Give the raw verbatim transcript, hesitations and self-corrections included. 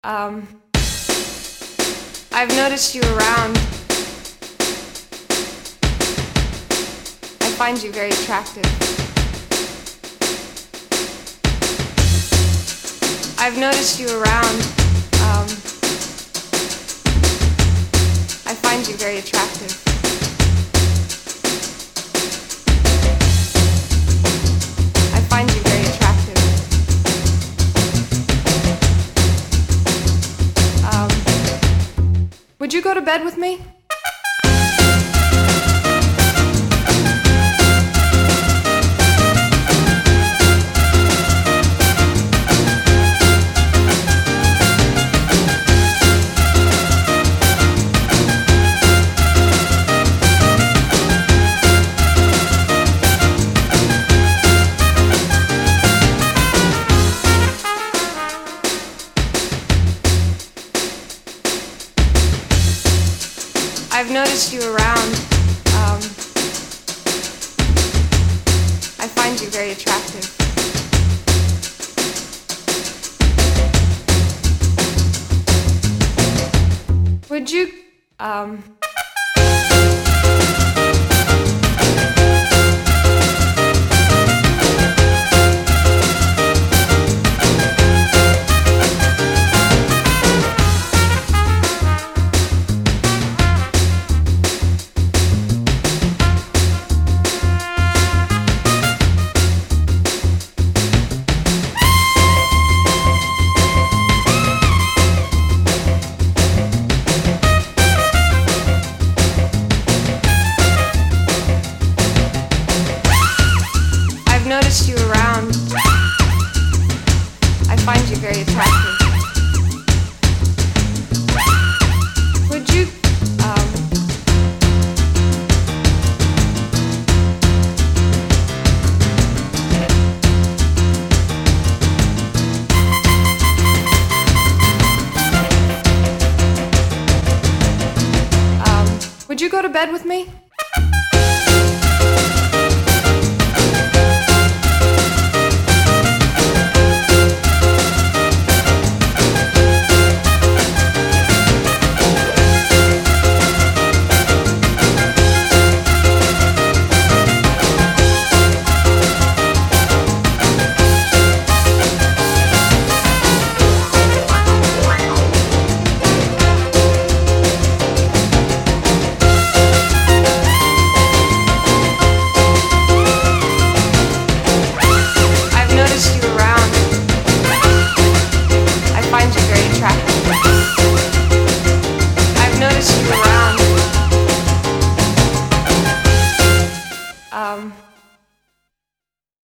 Um, I've noticed you around. I find you very attractive. I've noticed you around. Um, I find you very attractive. I find you very attractive. Um, would you go to bed with me? I've noticed you around. Um, I find you very attractive. Would you, um... noticed you around. I find you very attractive. Would you, um... um, would you go to bed with me? I've noticed you around. Um...